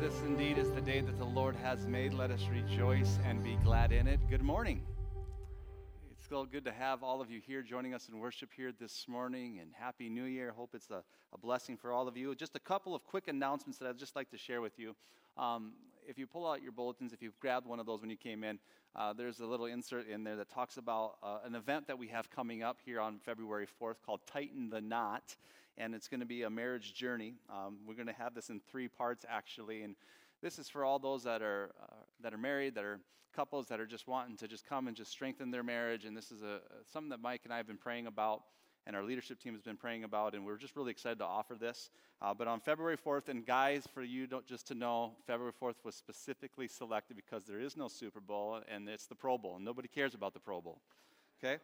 This indeed is the day that the Lord has made. Let us rejoice and be glad in it. Good morning. It's still good to have all of you here joining us in worship here this morning, and Happy New Year. Hope it's a blessing for all of you. Just a couple of quick announcements that I'd just like to share with you. If you pull out your bulletins, if you've grabbed one of those when you came in, there's a little insert in there that talks about an event that we have coming up here on February 4th called Tighten the Knot. And it's going to be a marriage journey. We're going to have this in 3 parts, actually. And this is for all those that are married, that are couples that are just wanting to just come and just strengthen their marriage. And this is something that Mike and I have been praying about, and our leadership team has been praying about. And we're just really excited to offer this. But on February 4th, and guys, for you just to know, February 4th was specifically selected because there is no Super Bowl, and it's the Pro Bowl. And nobody cares about the Pro Bowl. Okay?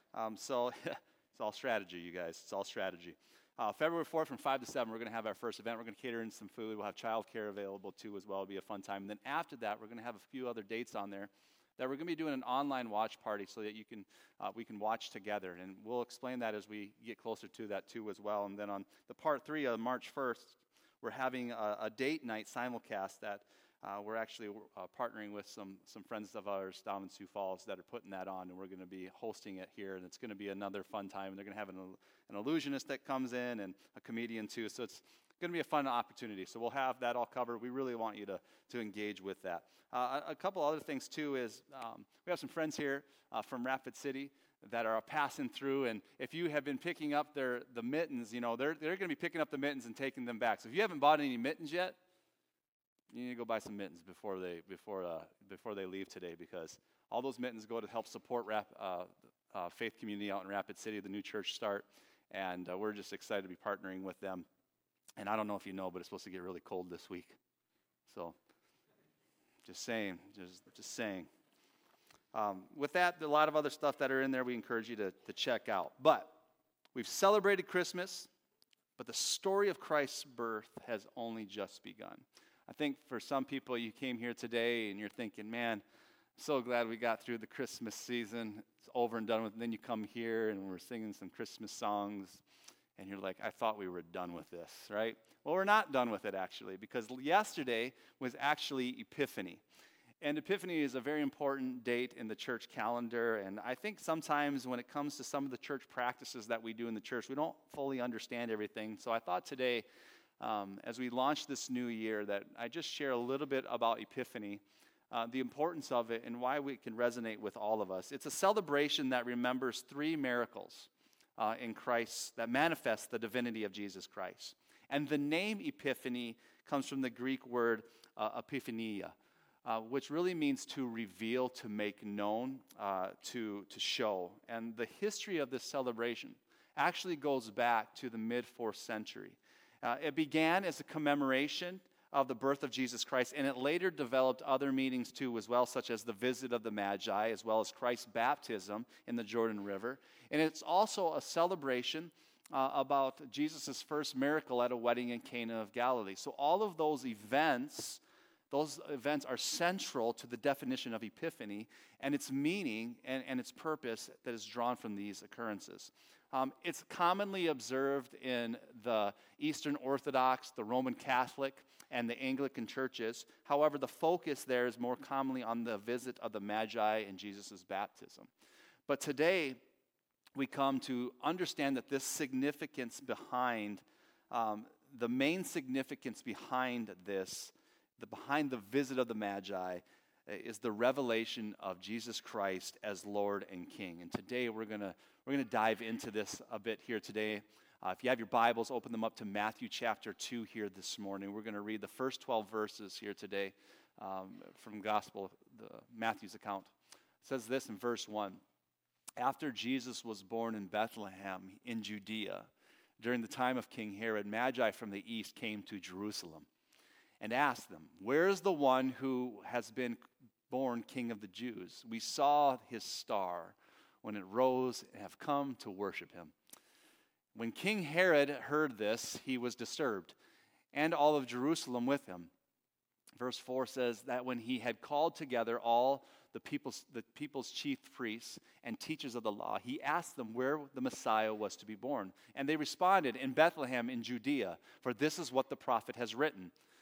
So it's all strategy, you guys. It's all strategy. February 4th from 5 to 7, we're going to have our first event. We're going to cater in some food. We'll have childcare available too as well. It'll be a fun time. And then after that, we're going to have a few other dates on there that we're going to be doing an online watch party so that we can watch together. And we'll explain that as we get closer to that too as well. And then on the part 3 of March 1st, we're having a date night simulcast that we're actually partnering with some friends of ours down in Sioux Falls that are putting that on, and we're going to be hosting it here, and it's going to be another fun time. And they're going to have an illusionist that comes in and a comedian too, so it's going to be a fun opportunity. So we'll have that all covered. We really want you to engage with that. A couple other things too is we have some friends here from Rapid City that are passing through, and if you have been picking up the mittens, you know they're going to be picking up the mittens and taking them back. So if you haven't bought any mittens yet, you need to go buy some mittens before they leave today, because all those mittens go to help support Faith Community out in Rapid City, the new church start, and we're just excited to be partnering with them. And I don't know if you know, but it's supposed to get really cold this week. So, just saying. With that, a lot of other stuff that are in there we encourage you to check out. But we've celebrated Christmas, but the story of Christ's birth has only just begun. I think for some people, you came here today and you're thinking, man, I'm so glad we got through the Christmas season. It's over and done with. And then you come here and we're singing some Christmas songs, and you're like, I thought we were done with this, right? Well, we're not done with it, actually, because yesterday was actually Epiphany. And Epiphany is a very important date in the church calendar, and I think sometimes when it comes to some of the church practices that we do in the church, we don't fully understand everything. So I thought today, as we launch this new year, that I just share a little bit about Epiphany, the importance of it, and why it can resonate with all of us. It's a celebration that remembers 3 miracles in Christ that manifest the divinity of Jesus Christ. And the name Epiphany comes from the Greek word epiphania, which really means to reveal, to make known, to show. And the history of this celebration actually goes back to the mid-4th century. It began as a commemoration of the birth of Jesus Christ, and it later developed other meanings too as well, such as the visit of the Magi, as well as Christ's baptism in the Jordan River. And it's also a celebration about Jesus' first miracle at a wedding in Cana of Galilee. So all of those events are central to the definition of Epiphany and its meaning and its purpose that is drawn from these occurrences. It's commonly observed in the Eastern Orthodox, the Roman Catholic, and the Anglican churches. However, the focus there is more commonly on the visit of the Magi and Jesus' baptism. But today, we come to understand that this significance behind, the main significance behind this, behind the visit of the Magi, is the revelation of Jesus Christ as Lord and King. And today we're gonna dive into this a bit here today. If you have your Bibles, open them up to Matthew chapter 2 here this morning. We're going to read the first 12 verses here today from Matthew's account. It says this in verse 1. After Jesus was born in Bethlehem in Judea, during the time of King Herod, Magi from the east came to Jerusalem and asked them, "Where is the one who has been born King of the Jews? We saw his star when it rose and have come to worship him." When King Herod heard this, he was disturbed, and all of Jerusalem with him. Verse 4 says that when he had called together all the people's chief priests and teachers of the law, he asked them where the Messiah was to be born. And they responded, "In Bethlehem in Judea, for this is what the prophet has written.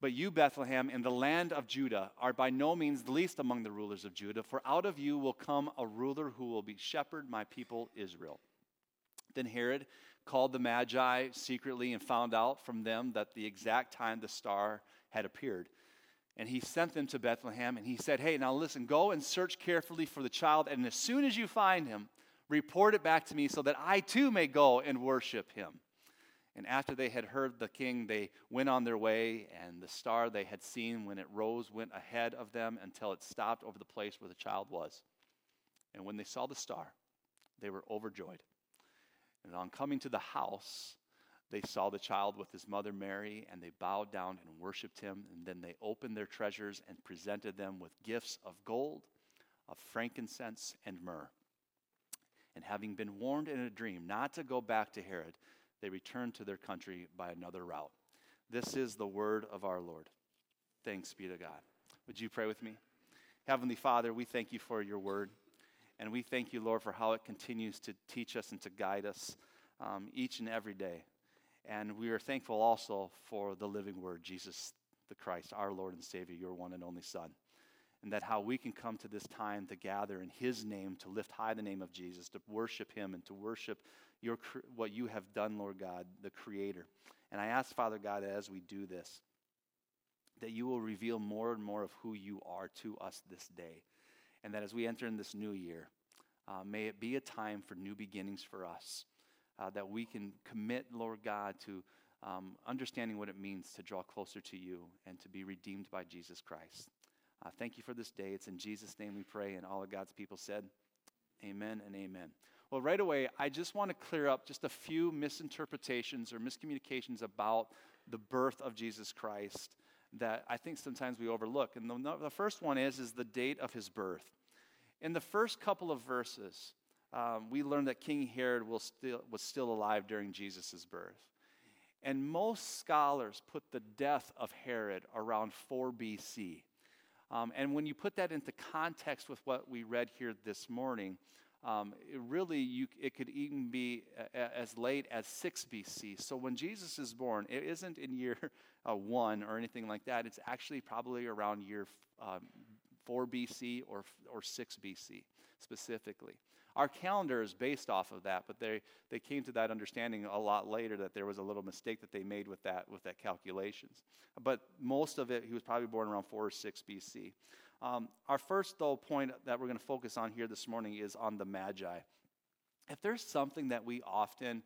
But you, Bethlehem, in the land of Judah, are by no means the least among the rulers of Judah, for out of you will come a ruler who will be shepherd my people Israel." Then Herod called the Magi secretly and found out from them that the exact time the star had appeared. And he sent them to Bethlehem, and he said, "Hey, now listen, go and search carefully for the child, and as soon as you find him, report it back to me so that I too may go and worship him." And after they had heard the king, they went on their way, and the star they had seen when it rose went ahead of them until it stopped over the place where the child was. And when they saw the star, they were overjoyed. And on coming to the house, they saw the child with his mother Mary, and they bowed down and worshiped him. And then they opened their treasures and presented them with gifts of gold, of frankincense, and myrrh. And having been warned in a dream not to go back to Herod, they returned to their country by another route. This is the word of our Lord. Thanks be to God. Would you pray with me? Heavenly Father, we thank you for your word. And we thank you, Lord, for how it continues to teach us and to guide us each and every day. And we are thankful also for the living word, Jesus the Christ, our Lord and Savior, your one and only Son. And that how we can come to this time to gather in his name, to lift high the name of Jesus, to worship him and to worship what you have done, Lord God, the Creator. And I ask, Father God, as we do this, that you will reveal more and more of who you are to us this day. And that as we enter in this new year, may it be a time for new beginnings for us, that we can commit, Lord God, to understanding what it means to draw closer to you and to be redeemed by Jesus Christ. Thank you for this day. It's in Jesus' name we pray, and all of God's people said, amen and amen. Well, right away, I just want to clear up just a few misinterpretations or miscommunications about the birth of Jesus Christ that I think sometimes we overlook. And the first one is the date of his birth. In the first couple of verses, we learn that King Herod was still alive during Jesus' birth. And most scholars put the death of Herod around 4 BC. And when you put that into context with what we read here this morning, it could even be as late as 6 BC. So when Jesus is born, it isn't in year 1 or anything like that. It's actually probably around year 4 BC or 6 BC specifically. Our calendar is based off of that, but they came to that understanding a lot later that there was a little mistake that they made with that calculations. But most of it, he was probably born around 4 or 6 BC. Our first, though, point that we're going to focus on here this morning is on the Magi. If there's something that we often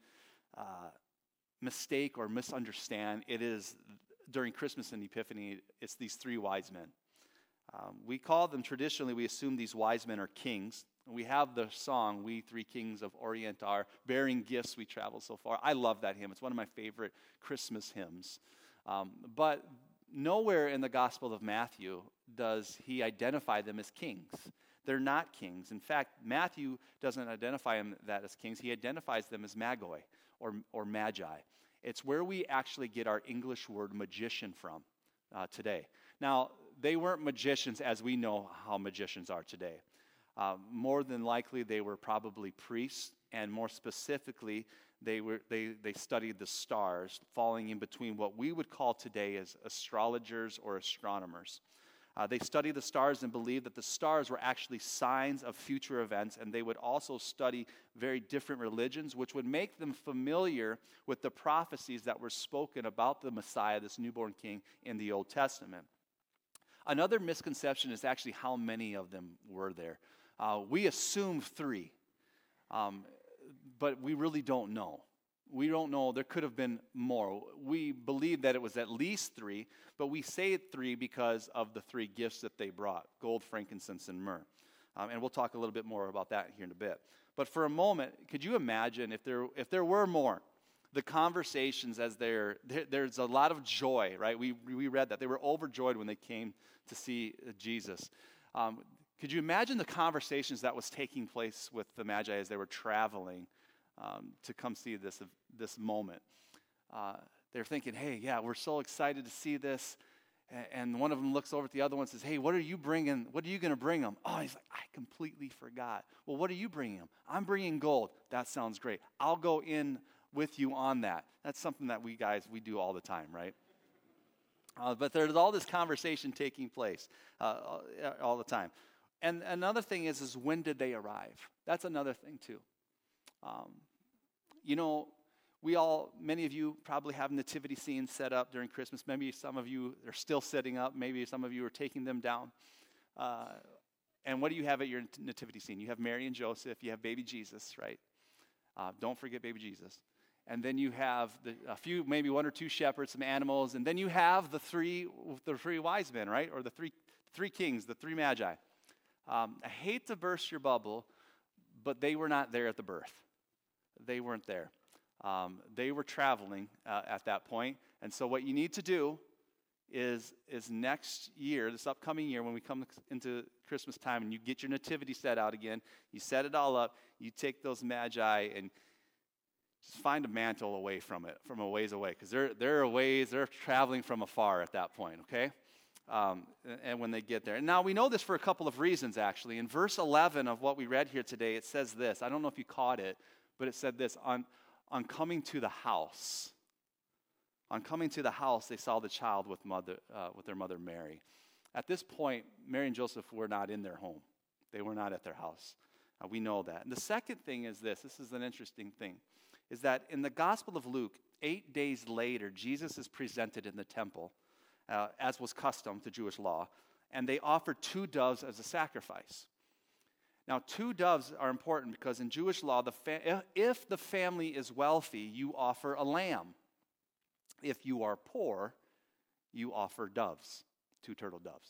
mistake or misunderstand, it is during Christmas and Epiphany, it's these 3 wise men. We call them, traditionally, we assume these wise men are kings. We have the song, "We Three Kings of Orient Are, bearing gifts we travel so far." I love that hymn. It's one of my favorite Christmas hymns. But nowhere in the Gospel of Matthew does he identify them as kings. They're not kings. In fact, Matthew doesn't identify them that as kings. He identifies them as magoi or magi. It's where we actually get our English word magician from today. Now, they weren't magicians as we know how magicians are today. More than likely, they were probably priests, and more specifically, they studied the stars, falling in between what we would call today as astrologers or astronomers. They studied the stars and believed that the stars were actually signs of future events, and they would also study very different religions, which would make them familiar with the prophecies that were spoken about the Messiah, this newborn king, in the Old Testament. Another misconception is actually how many of them were there. We assume 3, but we really don't know. We don't know. There could have been more. We believe that it was at least 3, but we say 3 because of the 3 gifts that they brought: gold, frankincense, and myrrh. And we'll talk a little bit more about that here in a bit. But for a moment, could you imagine if there were more? The conversations there's a lot of joy, right? We read that they were overjoyed when they came to see Jesus. Could you imagine the conversations that was taking place with the Magi as they were traveling to come see this moment? They're thinking, "Hey, yeah, we're so excited to see this." And one of them looks over at the other one and says, "Hey, what are you bringing? What are you going to bring them?" Oh, he's like, "I completely forgot." "Well, what are you bringing them?" "I'm bringing gold." "That sounds great. I'll go in with you on that." That's something that we do all the time, right? But there's all this conversation taking place all the time. And another thing is when did they arrive? That's another thing too. You know, many of you probably have nativity scenes set up during Christmas. Maybe some of you are still setting up. Maybe some of you are taking them down. And what do you have at your nativity scene? You have Mary and Joseph. You have baby Jesus, right? Don't forget baby Jesus. And then you have a few, maybe one or two shepherds, some animals, and then you have the three wise men, right? Or the three kings, the three magi. I hate to burst your bubble, but they were not there at the birth. They weren't there. They were traveling at that point. And so what you need to do is next year, this upcoming year, when we come into Christmas time and you get your nativity set out again, you set it all up, you take those magi and just find a mantle away from it, from a ways away, because they're traveling from afar at that point, okay? And when they get there. And now we know this for a couple of reasons, actually. In verse 11 of what we read here today, it says this. I don't know if you caught it, but it said this, on coming to the house. On coming to the house, they saw the child with their mother Mary. At this point, Mary and Joseph were not in their home. They were not at their house. We know that. And the second thing is this is an interesting thing, is that in the Gospel of Luke, 8 days later, Jesus is presented in the temple, as was custom to Jewish law, and they offered 2 doves as a sacrifice. Now, 2 doves are important because in Jewish law, if the family is wealthy, you offer a lamb. If you are poor, you offer doves, 2 turtle doves.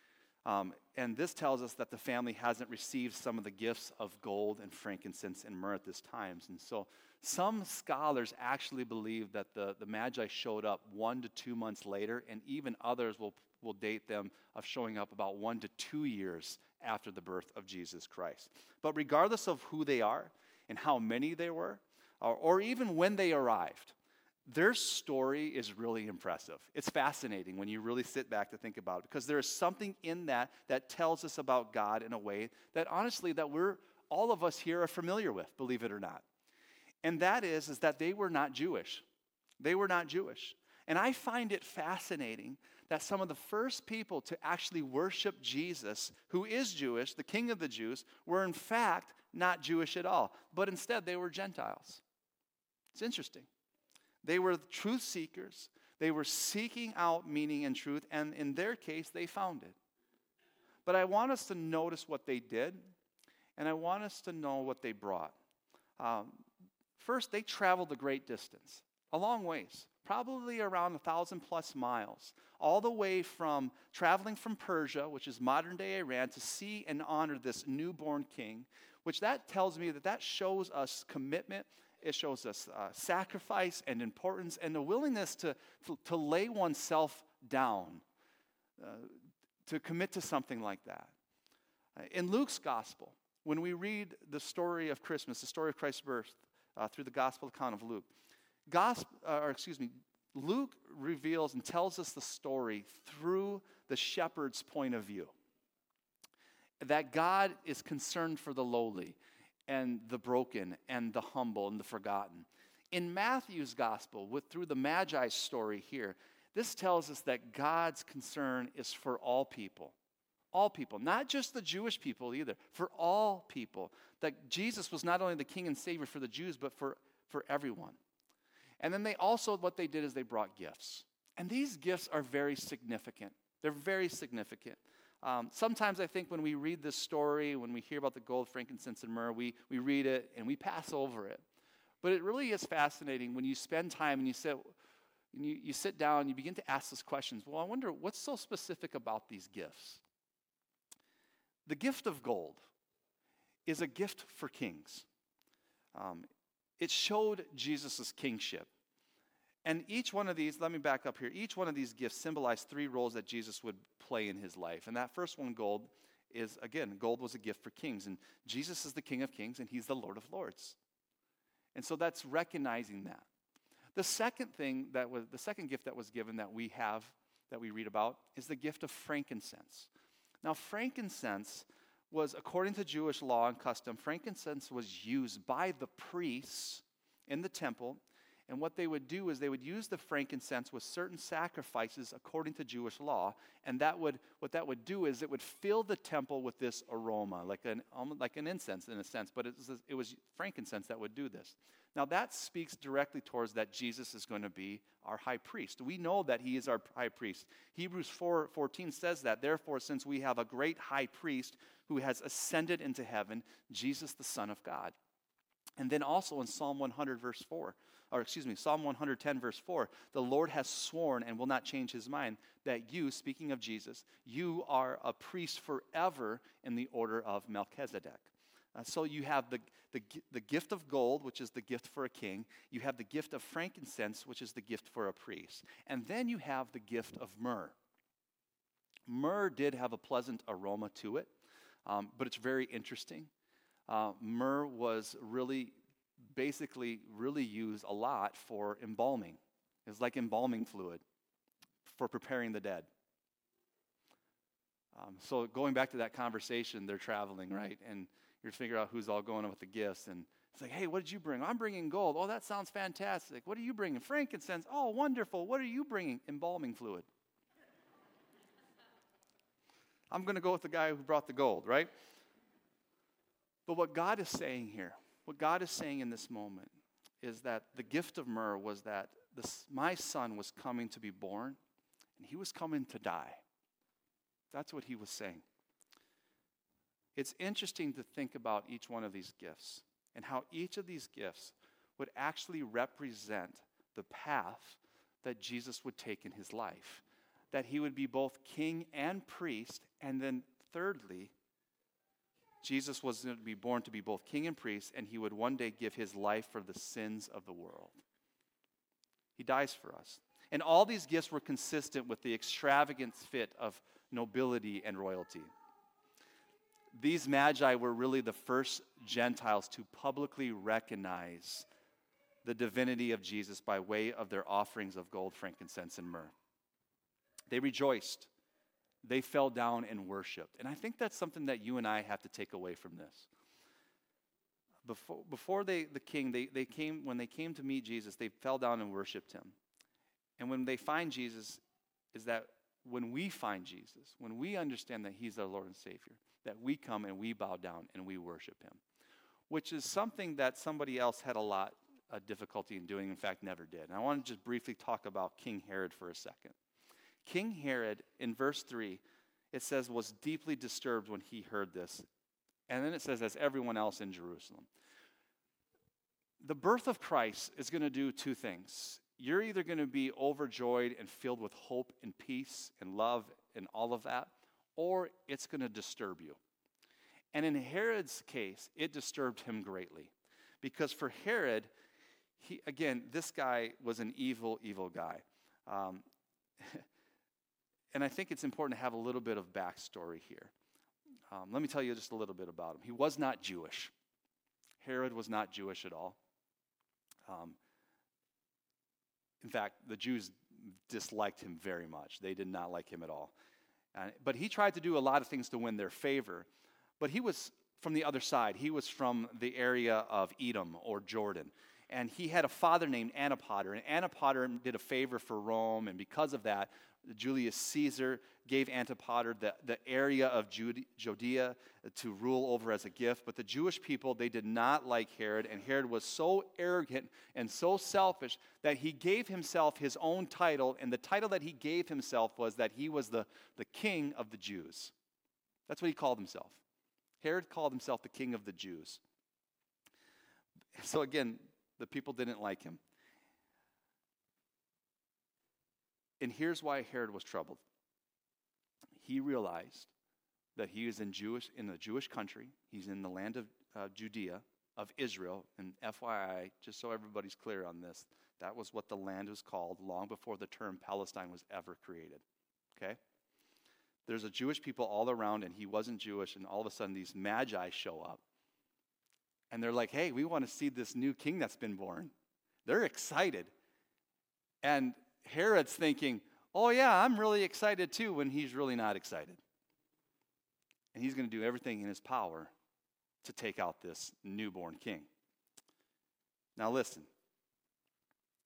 And this tells us that the family hasn't received some of the gifts of gold and frankincense and myrrh at this time. And so some scholars actually believe that the Magi showed up 1 to 2 months later, and even others will date them of showing up about 1 to 2 years after the birth of Jesus Christ. But regardless of who they are and how many they were, or even when they arrived, their story is really impressive. It's fascinating when you really sit back to think about it, because there is something in that tells us about God in a way that honestly that all of us here are familiar with, believe it or not. And that is that they were not Jewish. They were not Jewish. And I find it fascinating that some of the first people to actually worship Jesus, who is Jewish, the King of the Jews, were in fact not Jewish at all, but instead they were Gentiles. It's interesting. They were truth seekers. They were seeking out meaning and truth, and in their case, they found it. But I want us to notice what they did, and I want us to know what they brought. First, they traveled a great distance, a long ways, probably around 1,000+ miles, all the way from traveling from Persia, which is modern-day Iran, to see and honor this newborn king, which that tells me that shows us commitment. It shows us sacrifice and importance and the willingness to lay oneself down, to commit to something like that. In Luke's gospel, when we read the story of Christmas, the story of Christ's birth through the gospel account of Luke, Luke reveals and tells us the story through the shepherd's point of view. That God is concerned for the lowly and the broken and the humble and the forgotten. In Matthew's gospel, through the Magi's story here, this tells us that God's concern is for all people. All people, not just the Jewish people either, for all people. That Jesus was not only the King and Savior for the Jews, but for everyone. And then what they did is they brought gifts. And these gifts are very significant. They're very significant. Sometimes I think when we read this story, when we hear about the gold, frankincense, and myrrh, we read it and we pass over it. But it really is fascinating when you spend time and you sit down and you begin to ask those questions. Well, I wonder what's so specific about these gifts? The gift of gold is a gift for kings. It showed Jesus' kingship. And each one of these, let me back up here, each one of these gifts symbolized 3 roles that Jesus would play in his life. And that first one, gold, is, again, gold was a gift for kings. And Jesus is the King of Kings, and he's the Lord of Lords. And so that's recognizing that. The second gift that was given that we read about, is the gift of frankincense. Now, frankincense was, according to Jewish law and custom, frankincense was used by the priests in the temple, And what they would do is they would use the frankincense with certain sacrifices according to Jewish law. And what that would do is it would fill the temple with this aroma, almost like an incense in a sense. But it was frankincense that would do this. Now that speaks directly towards that Jesus is going to be our high priest. We know that he is our high priest. Hebrews 4:14 says that. Therefore, since we have a great high priest who has ascended into heaven, Jesus the Son of God. And then also in Psalm 110 verse 4, the Lord has sworn and will not change his mind that you, speaking of Jesus, you are a priest forever in the order of Melchizedek. So you have the gift of gold, which is the gift for a king. You have the gift of frankincense, which is the gift for a priest. And then you have the gift of myrrh. Myrrh did have a pleasant aroma to it, but it's very interesting. Myrrh was really used a lot for embalming. It's like embalming fluid for preparing the dead. So going back to that conversation, they're traveling, right? And you're figuring out who's all going with the gifts. And it's like, hey, what did you bring? I'm bringing gold. Oh, that sounds fantastic. What are you bringing? Frankincense. Oh, wonderful. What are you bringing? Embalming fluid. I'm going to go with the guy who brought the gold, right? But what God is saying here, what God is saying in this moment is that the gift of myrrh was that my son was coming to be born and he was coming to die. That's what he was saying. It's interesting to think about each one of these gifts and how each of these gifts would actually represent the path that Jesus would take in his life. That he would be both king and priest, and then thirdly, Jesus was going to be born to be both king and priest, and he would one day give his life for the sins of the world. He dies for us. And all these gifts were consistent with the extravagant fit of nobility and royalty. These magi were really the first Gentiles to publicly recognize the divinity of Jesus by way of their offerings of gold, frankincense, and myrrh. They rejoiced. They fell down and worshiped. And I think that's something that you and I have to take away from this. Before when they came to meet Jesus, they fell down and worshiped him. And when they find Jesus, is that when we find Jesus, when we understand that he's our Lord and Savior, that we come and we bow down and we worship him, which is something that somebody else had a lot of difficulty in doing, in fact, never did. And I want to just briefly talk about King Herod for a second. King Herod, in verse 3, it says, was deeply disturbed when he heard this. And then it says, as everyone else in Jerusalem. The birth of Christ is going to do two things. You're either going to be overjoyed and filled with hope and peace and love and all of that, or it's going to disturb you. And in Herod's case, it disturbed him greatly. Because for Herod, this guy was an evil, evil guy. And I think it's important to have a little bit of backstory here. Let me tell you just a little bit about him. He was not Jewish. Herod was not Jewish at all. In fact, the Jews disliked him very much. They did not like him at all. But he tried to do a lot of things to win their favor. But he was from the other side. He was from the area of Edom or Jordan. And he had a father named Antipater. And Antipater did a favor for Rome. And because of that, Julius Caesar gave Antipater the area of Judea to rule over as a gift. But the Jewish people, they did not like Herod. And Herod was so arrogant and so selfish that he gave himself his own title. And the title that he gave himself was that he was the king of the Jews. That's what he called himself. Herod called himself the king of the Jews. So again, the people didn't like him. And here's why Herod was troubled. He realized that he is in the Jewish country. He's in the land of Judea, of Israel. And FYI, just so everybody's clear on this, that was what the land was called long before the term Palestine was ever created. Okay? There's a Jewish people all around, and he wasn't Jewish, and all of a sudden these magi show up. And they're like, hey, we want to see this new king that's been born. They're excited. And Herod's thinking, oh yeah, I'm really excited too, when he's really not excited. And he's going to do everything in his power to take out this newborn king. Now listen,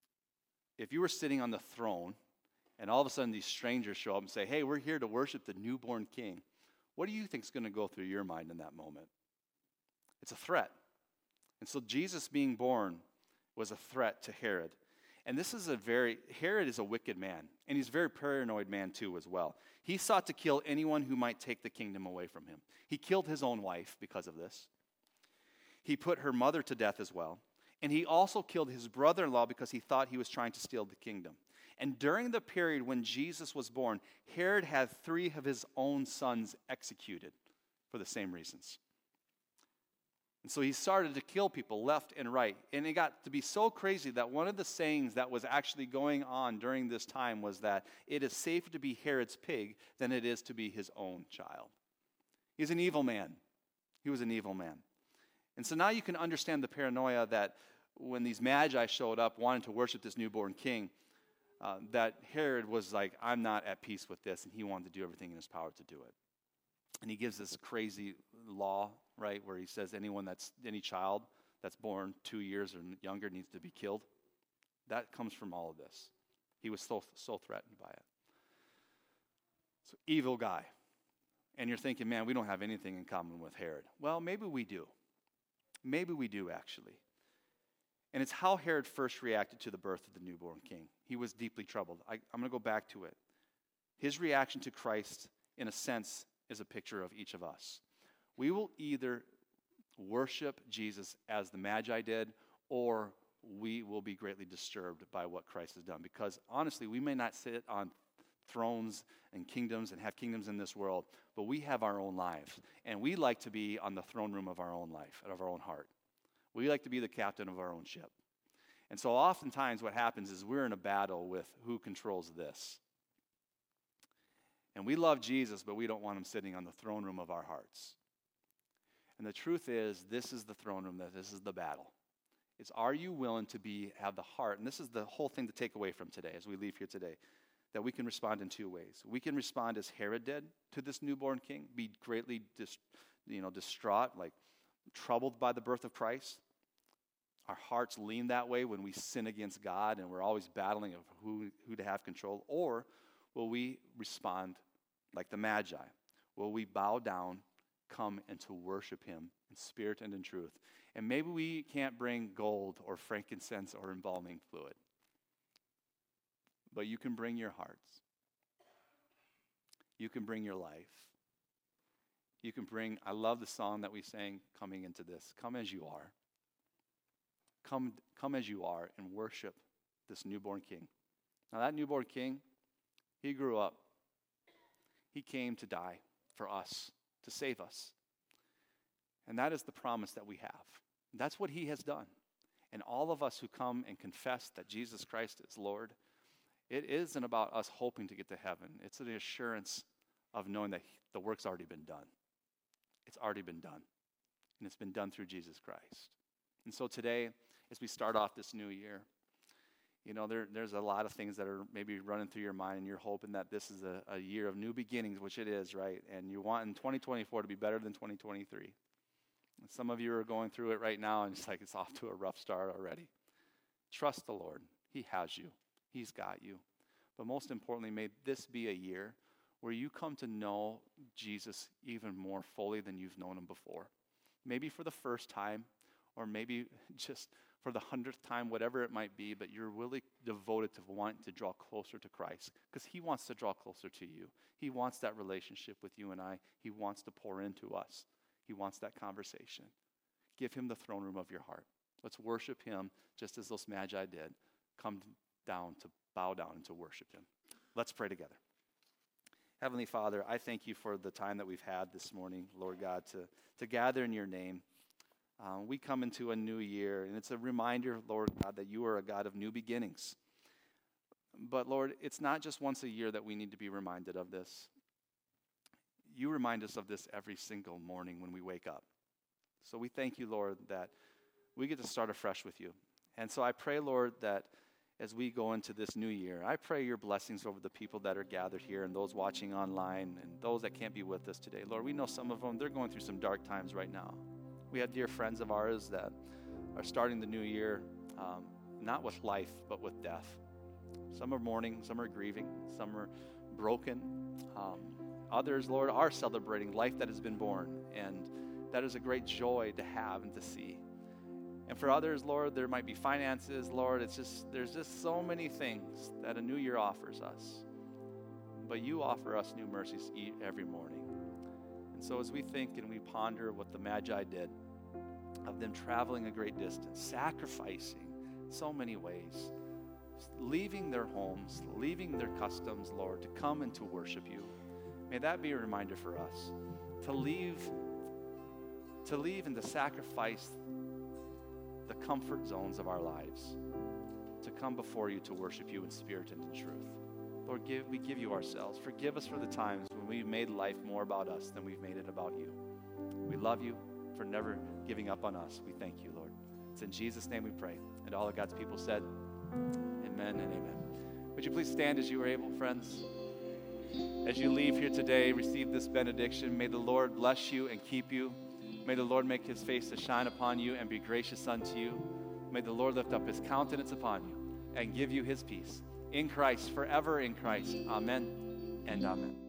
if you were sitting on the throne and all of a sudden these strangers show up and say, hey, we're here to worship the newborn king, what do you think is going to go through your mind in that moment? It's a threat. And so Jesus being born was a threat to Herod. And Herod is a wicked man, and he's a very paranoid man too as well. He sought to kill anyone who might take the kingdom away from him. He killed his own wife because of this. He put her mother to death as well. And he also killed his brother-in-law because he thought he was trying to steal the kingdom. And during the period when Jesus was born, Herod had 3 of his own sons executed for the same reasons. And so he started to kill people left and right. And it got to be so crazy that one of the sayings that was actually going on during this time was that it is safer to be Herod's pig than it is to be his own child. He's an evil man. He was an evil man. And so now you can understand the paranoia that when these magi showed up wanting to worship this newborn king, that Herod was like, I'm not at peace with this, and he wanted to do everything in his power to do it. And he gives this crazy law, right, where he says any child that's born 2 years or younger needs to be killed. That comes from all of this. He was so threatened by it. So evil guy. And you're thinking, man, we don't have anything in common with Herod. Well, maybe we do. Maybe we do, actually. And it's how Herod first reacted to the birth of the newborn king. He was deeply troubled. I'm going to go back to it. His reaction to Christ, in a sense, is a picture of each of us. We will either worship Jesus as the Magi did, or we will be greatly disturbed by what Christ has done. Because honestly, we may not sit on thrones and kingdoms and have kingdoms in this world, but we have our own lives. And we like to be on the throne room of our own life and of our own heart. We like to be the captain of our own ship. And so oftentimes what happens is we're in a battle with who controls this. And we love Jesus, but we don't want him sitting on the throne room of our hearts. And the truth is, this is the throne room, this is the battle. It's, are you willing to have the heart, and this is the whole thing to take away from today as we leave here today, that we can respond in 2 ways. We can respond as Herod did to this newborn king, be greatly distraught, like troubled by the birth of Christ. Our hearts lean that way when we sin against God and we're always battling of who to have control. Or will we respond like the Magi? Will we bow down, come, and to worship him in spirit and in truth? And maybe we can't bring gold or frankincense or embalming fluid, but you can bring your hearts. You can bring your life. You can bring, I love the song that we sang coming into this, come as you are. Come as you are and worship this newborn king. Now that newborn king, he grew up. He came to die for us, to save us. And that is the promise that we have. That's what he has done. And all of us who come and confess that Jesus Christ is Lord, it isn't about us hoping to get to heaven. It's the assurance of knowing that the work's already been done. It's already been done. And it's been done through Jesus Christ. And so today, as we start off this new year, there's a lot of things that are maybe running through your mind, and you're hoping that this is a year of new beginnings, which it is, right? And you want in 2024 to be better than 2023. And some of you are going through it right now, and it's off to a rough start already. Trust the Lord. He has you. He's got you. But most importantly, may this be a year where you come to know Jesus even more fully than you've known him before. Maybe for the first time, or maybe just for the 100th time, whatever it might be, but you're really devoted to wanting to draw closer to Christ because he wants to draw closer to you. He wants that relationship with you and I. He wants to pour into us. He wants that conversation. Give him the throne room of your heart. Let's worship him just as those Magi did. Come down to bow down and to worship him. Let's pray together. Heavenly Father, I thank you for the time that we've had this morning, Lord God, to gather in your name. We come into a new year, and it's a reminder, Lord God, that you are a God of new beginnings. But Lord, it's not just once a year that we need to be reminded of this. You remind us of this every single morning when we wake up. So we thank you, Lord, that we get to start afresh with you. And so I pray, Lord, that as we go into this new year, I pray your blessings over the people that are gathered here and those watching online and those that can't be with us today. Lord, we know some of them, they're going through some dark times right now. We have dear friends of ours that are starting the new year, not with life, but with death. Some are mourning, some are grieving, some are broken. Others, Lord, are celebrating life that has been born, and that is a great joy to have and to see. And for others, Lord, there might be finances, Lord. There's just so many things that a new year offers us. But you offer us new mercies every morning. And so as we think and we ponder what the Magi did, of them traveling a great distance, sacrificing so many ways, leaving their homes, leaving their customs, Lord, to come and to worship you. May that be a reminder for us to leave and to sacrifice the comfort zones of our lives, to come before you to worship you in spirit and in truth. Lord, we give you ourselves. Forgive us for the times when we've made life more about us than we've made it about you. We love you for never giving up on us. We thank you, Lord. It's in Jesus' name we pray. And all of God's people said, amen and amen. Would you please stand as you are able, friends? As you leave here today, receive this benediction. May the Lord bless you and keep you. May the Lord make his face to shine upon you and be gracious unto you. May the Lord lift up his countenance upon you and give you his peace. In Christ, forever in Christ. Amen and amen.